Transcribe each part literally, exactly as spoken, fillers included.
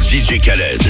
D J Khaled.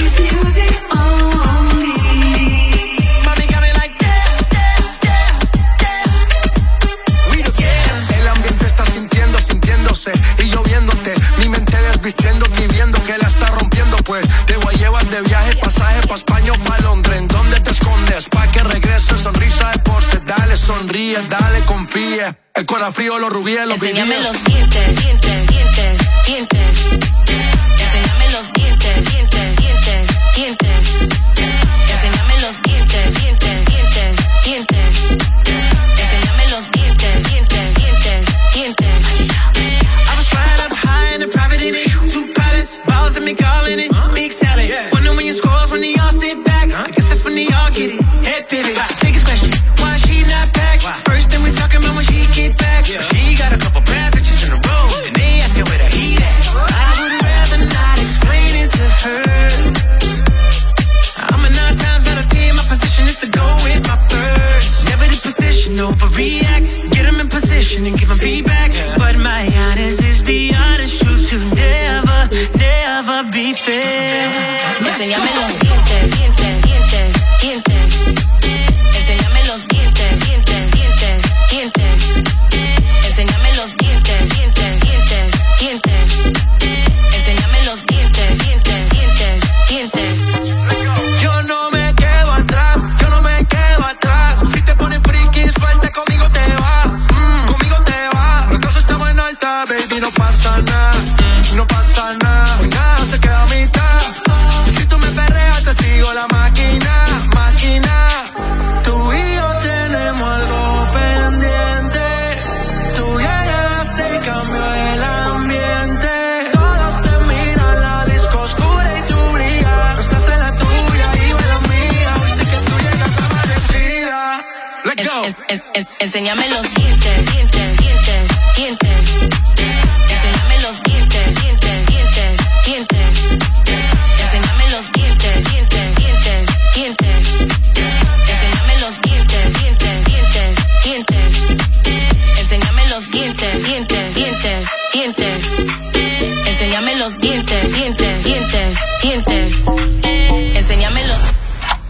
El ambiente está sintiendo, sintiéndose y lloviéndote. Mi mente desvistiéndote y viendo que la está rompiendo. Pues te voy a llevar de viaje, pasaje pa' España o pa' Londres. ¿En dónde te escondes? Pa' que regrese, sonrisa de porce. Dale, sonríe, dale, confía. El corazón frío, los rubíes, los brillos. Enséñame los dientes, dientes, dientes, dientes. Enséñame los dientes, dientes, dientes, dientes. Enséñame los dientes, dientes, dientes, dientes. Enséñame los dientes, dientes, dientes, dientes. I was flying up high in a private in it. Two pilots, balls that me calling it. Big salad. Wonder when you scores when they all sit back. I guess that's when they all get it. Head pivot. Biggest question, why she not back? First thing we talking about when she get back. She got a couple bad bitches in a row, and they asking where the heat at. I would rather not explain it to her. I'm a nine times out of ten, my position is to go with my first. Never the position, overreact. Get them in position and give them feedback. But my honest is the honest truth to never, never be fair. Enséñame los dientes, dientes, dientes, dientes. Enséñame los dientes, dientes, dientes, dientes. Enséñame los dientes, dientes, dientes, dientes. Enséñame los dientes, dientes, dientes, dientes. Yo no me quedo atrás, yo no me quedo atrás. Si te pones friki, suelta, conmigo te vas, mm, conmigo te vas. Los dos estamos en alta, baby, no pasa nada, no pasa nada. Hoy nada se queda a mitad. Si tú me perreas, te sigo la máquina, máquina. Tú y yo tenemos algo pendiente. Tú llegaste y cambió el ambiente. Todos te miran, la disco oscura y tú brillas. No estás en la tuya y yo en la mía. Hoy sé que tú llegas amanecida. Let's go. En- en- en- Enséñame los dientes, dientes, dientes, dientes. Enséñame los dientes, dientes, dientes, dientes. Enséñame los dientes, dientes, dientes, dientes. Enséñame los dientes, dientes, dientes, dientes. Enséñame los dientes, dientes, dientes, dientes. Enséñame los dientes, dientes, dientes, dientes.